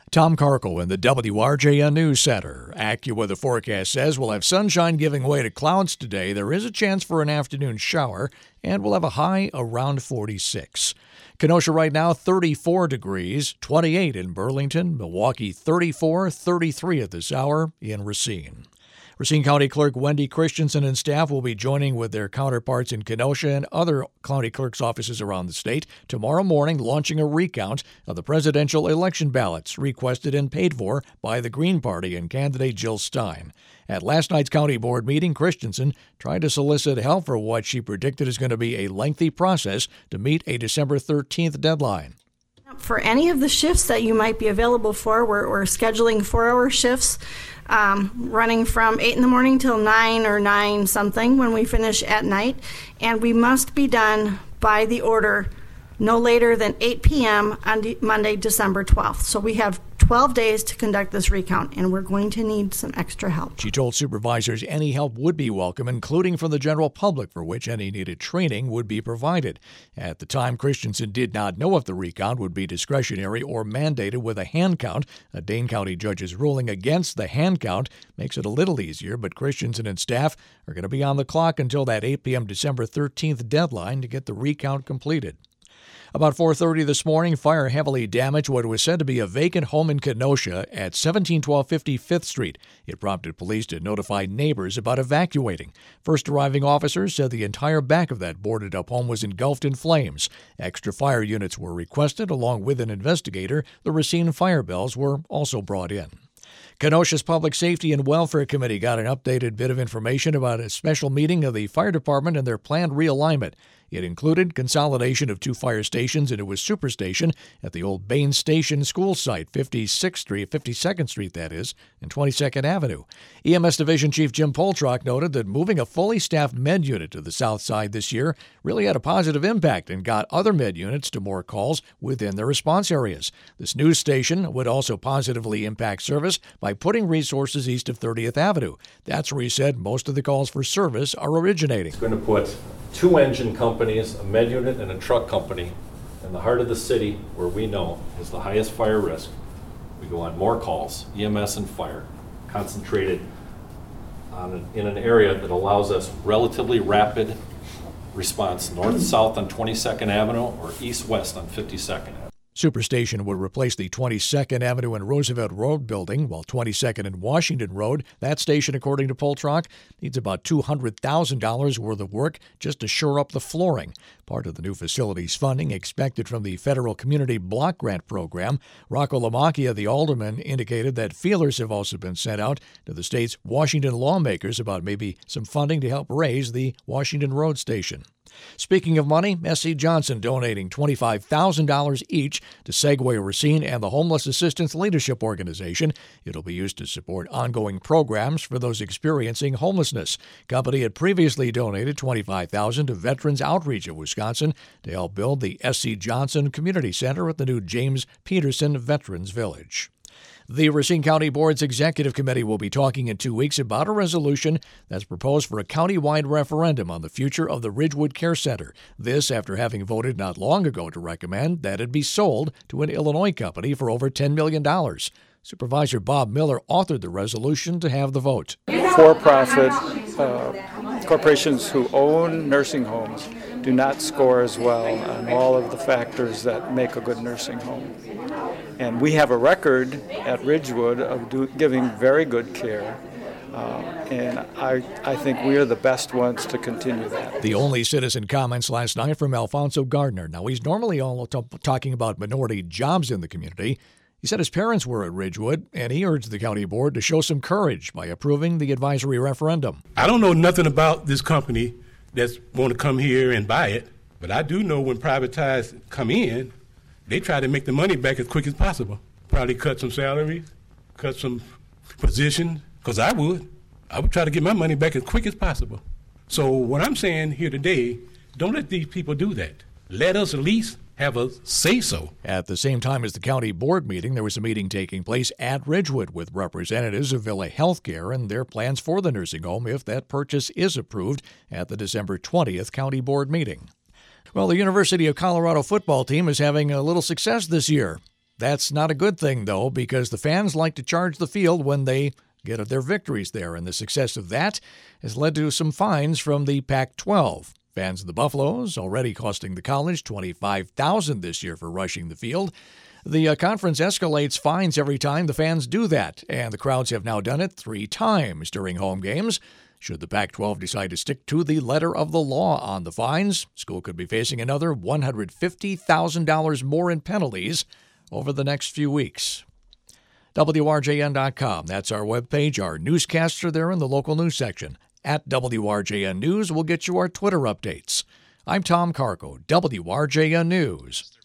Tom Karkel in the WRJN News Center. AccuWeather forecast says we'll have sunshine giving way to clouds today. There is a chance for an afternoon shower, and we'll have a high around 46. Kenosha right now, 34 degrees, 28 in Burlington, Milwaukee 34, 33 at this hour in Racine. Racine County Clerk Wendy Christensen and staff will be joining with their counterparts in Kenosha and other county clerk's offices around the state tomorrow morning, launching a recount of the presidential election ballots requested and paid for by the Green Party and candidate Jill Stein. At last night's county board meeting, Christensen tried to solicit help for what she predicted is going to be a lengthy process to meet a December 13th deadline. For any of the shifts that you might be available for, we're scheduling 4-hour shifts running from 8 in the morning till 9 or 9 something when we finish at night. And we must be done by the order no later than 8 p.m. on Monday, December 12th. So we have 12 days to conduct this recount, and we're going to need some extra help. She told supervisors any help would be welcome, including from the general public, for which any needed training would be provided. At the time, Christensen did not know if the recount would be discretionary or mandated with a hand count. A Dane County judge's ruling against the hand count makes it a little easier, but Christensen and staff are going to be on the clock until that 8 p.m. December 13th deadline to get the recount completed. About 4:30 this morning, fire heavily damaged what was said to be a vacant home in Kenosha at 1712 55th Street. It prompted police to notify neighbors about evacuating. First arriving officers said the entire back of that boarded-up home was engulfed in flames. Extra fire units were requested, along with an investigator. The Racine fire bells were also brought in. Kenosha's Public Safety and Welfare Committee got an updated bit of information about a special meeting of the fire department and their planned realignment. It included consolidation of 2 fire stations into a superstation at the old Bain Station school site, 52nd Street, that is, and 22nd Avenue. EMS Division Chief Jim Poltrock noted that moving a fully staffed med unit to the south side this year really had a positive impact and got other med units to more calls within their response areas. This new station would also positively impact service by putting resources east of 30th Avenue. That's where he said most of the calls for service are originating. It's going to put 2 engine companies, a med unit and a truck company, in the heart of the city where we know is the highest fire risk. We go on more calls, EMS and fire, concentrated in an area that allows us relatively rapid response north-south on 22nd Avenue or east-west on 52nd Avenue. Superstation would replace the 22nd Avenue and Roosevelt Road building, while 22nd and Washington Road, that station, according to Poltrock, needs about $200,000 worth of work just to shore up the flooring. Part of the new facility's funding expected from the Federal Community Block Grant Program. Rocco Lamacchia, the alderman, indicated that feelers have also been sent out to the state's Washington lawmakers about maybe some funding to help raise the Washington Road station. Speaking of money, S.C. Johnson donating $25,000 each to Segway Racine and the Homeless Assistance Leadership Organization. It'll be used to support ongoing programs for those experiencing homelessness. Company had previously donated $25,000 to Veterans Outreach of Wisconsin to help build the S.C. Johnson Community Center at the new James Peterson Veterans Village. The Racine County Board's Executive Committee will be talking in 2 weeks about a resolution that's proposed for a county-wide referendum on the future of the Ridgewood Care Center. This after having voted not long ago to recommend that it be sold to an Illinois company for over $10 million. Supervisor Bob Miller authored the resolution to have the vote. For-profit corporations who own nursing homes do not score as well on all of the factors that make a good nursing home. And we have a record at Ridgewood of giving very good care, and I think we are the best ones to continue that. The only citizen comments last night from Alfonso Gardner. Now, he's normally all talking about minority jobs in the community. He said his parents were at Ridgewood, and he urged the county board to show some courage by approving the advisory referendum. I don't know nothing about this company that's going to come here and buy it, but I do know when privatized come in, they try to make the money back as quick as possible. Probably cut some salaries, cut some positions, because I would try to get my money back as quick as possible. So what I'm saying here today, don't let these people do that. Let us at least have a say-so. At the same time as the county board meeting, there was a meeting taking place at Ridgewood with representatives of Villa Healthcare and their plans for the nursing home if that purchase is approved at the December 20th county board meeting. Well, the University of Colorado football team is having a little success this year. That's not a good thing, though, because the fans like to charge the field when they get their victories there, and the success of that has led to some fines from the Pac-12. Fans of the Buffaloes already costing the college $25,000 this year for rushing the field. The conference escalates fines every time the fans do that, and the crowds have now done it 3 times during home games. Should the Pac-12 decide to stick to the letter of the law on the fines, school could be facing another $150,000 more in penalties over the next few weeks. WRJN.com, that's our webpage. Our newscasts are there in the local news section. At WRJN News, we'll get you our Twitter updates. I'm Tom Carco, WRJN News.